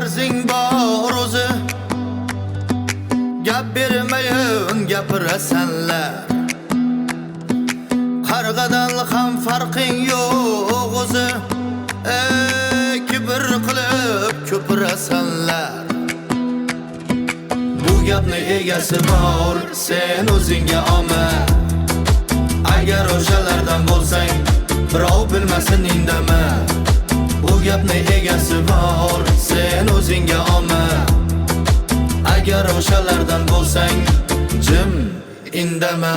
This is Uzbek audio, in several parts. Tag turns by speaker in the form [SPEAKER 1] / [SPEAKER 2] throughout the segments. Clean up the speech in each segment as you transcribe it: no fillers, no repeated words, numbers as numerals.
[SPEAKER 1] qarzing bor o'zi, gap bermayin gapirasanlar. Qarg'adan ham farqing yo'q o'zi, kibr qilib ko'pirasanlar. Bu gapni egasi bor, sen o'zingga olma. Agar o'shalardan bo'lsang, birov bilmasin indama. Bu gapni egasi bor, sen o'zingga olma. Agar o'shalardan bo'lsang, jim indama.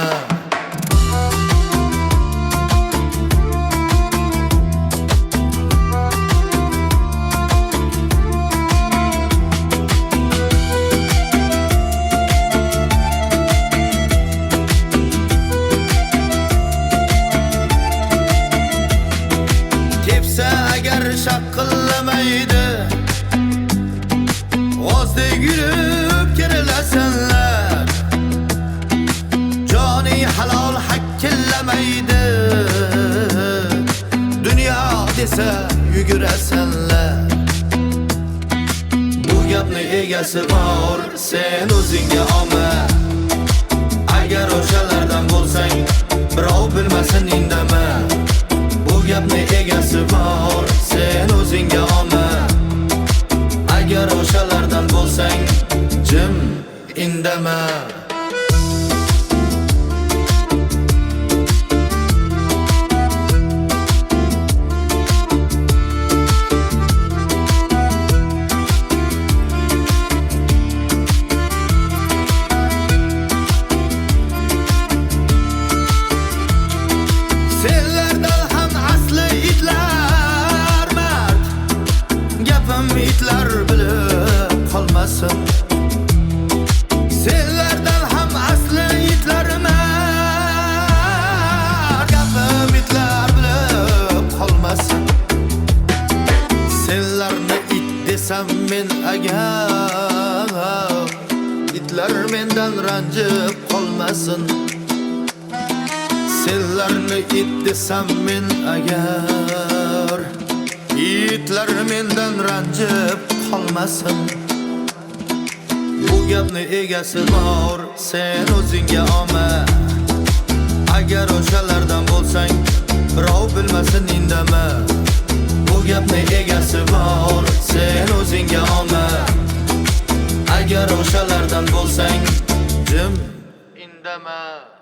[SPEAKER 1] Agar shaqillamaydi, g'ozdek yurib kirilasanlar. Joning halol hakkillamaydi, dunyo desa yugurasanlar. Bu gapni egasi bor, sen o'zingga olma. Agar o'shalardan bo'lsang, birov bilmasin indama. Bu gapni egasi bor, sen o'zingga olma. Agar o'shalardan bo'lsang, jim indama. Itlar bilib qolmasin. Senlardan ham asli itlarman, gapim itlar bilib qolmasin. Senlarni it desam men agar, itlar mendan ranjib qolmasin. Senlarni it desam men agar, itlar mendan ranjib qolmasin. Bu gapni egasi bor, sen o'zingga olma. Agar o'shalardan bo'lsang, birov bilmasin indama. Bu gapni egasi bor, sen o'zingga olma. Agar o'shalardan bo'lsang, jim indama.